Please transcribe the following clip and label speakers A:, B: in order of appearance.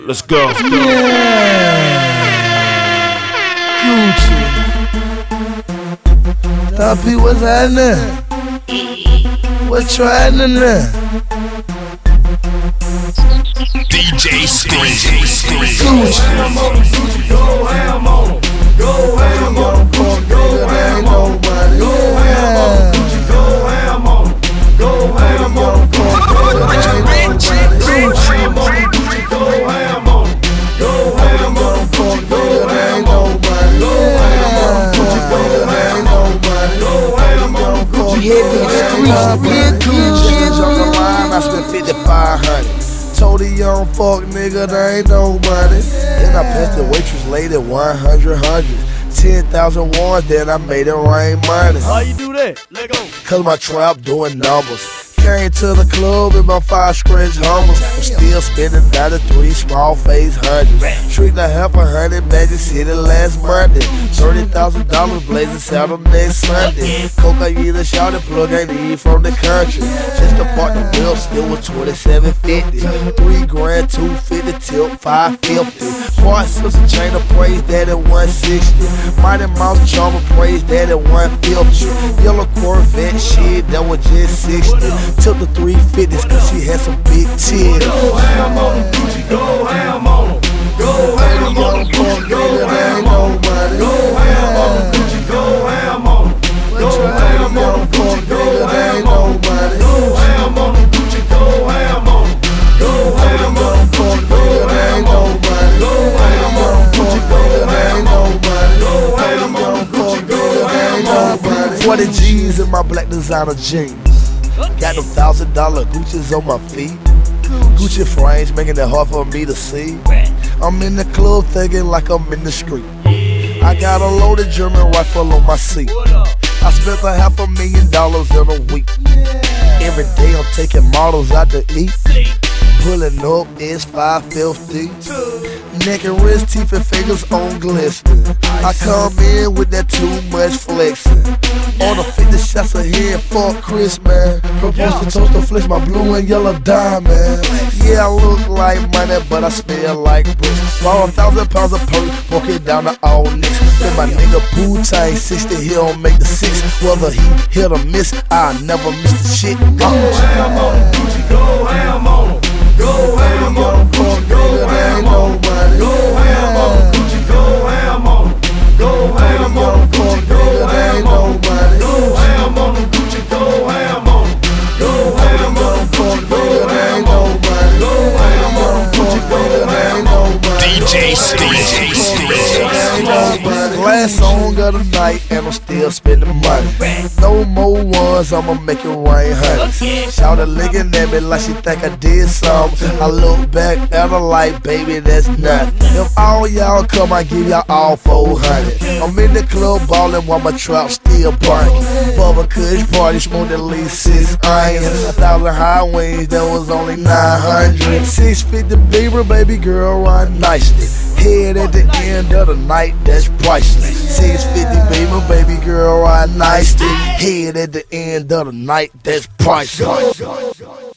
A: Let's go.
B: Yeah. Gucci. Dumpy, what's happening? What's happening there?
A: DJ Scream.
B: Gucci.
C: Go ham on 'em. Go ham on 'em. Go ham on 'em. Go ham on 'em. Go ham on 'em. Go ham on 'em. Go ham on 'em. Go ham on 'em. Go ham on 'em. Go ham on 'em. Go ham on 'em. Go ham on 'em.
B: On the line, I spent 5,500. Told the young fuck nigga there ain't no money. Then I passed the waitress lady 100. 10,000 ones, then I made it rain money.
C: How you do that? Let go.
B: Cause my trap doing numbers. Came to the club with my 5 scratch hummers. I'm still spending 93 small face hundreds. Treating a $100 Magic City last Monday. $30,000 blazing saddle next Sunday. Cocaine shouted plug ain't eat from the country. Just to park the wheel still was $27.50. $3 grand, $250 tilt, $550. Boy, sister chain of praise that at $160. Mighty Mouse charmer praise that at $150. Yellow Corvette shit that was just $60. Took the 350s cause she had some big titties.
C: Go ham on 'em. Gucci, go ham on 'em. Go ham on 'em. Gucci, go ham on 'em. Go ham on 'em. Gucci, go ham on 'em. Go ham on 'em. Gucci, go ham on 'em. Go ham on 'em. Gucci, go ham on 'em. Go ham on 'em. Gucci, go ham on 'em. Go ham on 'em. Gucci, go ham on 'em. Go ham on 'em. Gucci, go ham on 'em.
B: 40 G's in my black designer jeans. Got them $1,000 Gucci's on my feet. Gucci frames making it hard for me to see. I'm in the club thinking like I'm in the street. I got a loaded German rifle on my seat. I spent $500,000 in a week. Every day I'm taking models out to eat. Pulling up is $550. Neck and wrist, teeth and fingers on glistening. I come in with that too much flexing. On the 50 shots of head, fuck Chris, man. Propose to toast to flex my blue and yellow diamond. Yeah, I look like money, but I smell like bricks. Bought 1,000 pounds of perk, broke it down to all nicks. Then my nigga Pooh Tang 60, he don't make the 6. Whether he hit or miss, I never miss the shit.
C: Go ham on 'em. Gucci, go ham on 'em. Go ham on 'em. Gucci, go ham on 'em. Go ham on 'em. Gucci, go ham on 'em. Go ham on 'em. Gucci, go ham on 'em. Go ham on 'em. Gucci, go ham on 'em. Go ham on 'em. Gucci, go ham on 'em. Go ham on 'em. Gucci, go ham on 'em.
A: DJ Scream.
B: Last song of the night and I'm still spending money. No more ones, I'ma make it rain, honey. Shouted licking at me like she think I did something. I look back at her like, baby, that's nothing. If all y'all come, I give y'all all 400. I'm in the club ballin' while my trap still burning. Bubba Kush party, smoked at least 6 irons. 1,000 high wings, that was only 900. 650 Beamer, baby girl, run nicely. Head at the end of the night, that's priceless. 650 Beamer, baby girl, ride nicely. Head at the end of the night, that's priceless.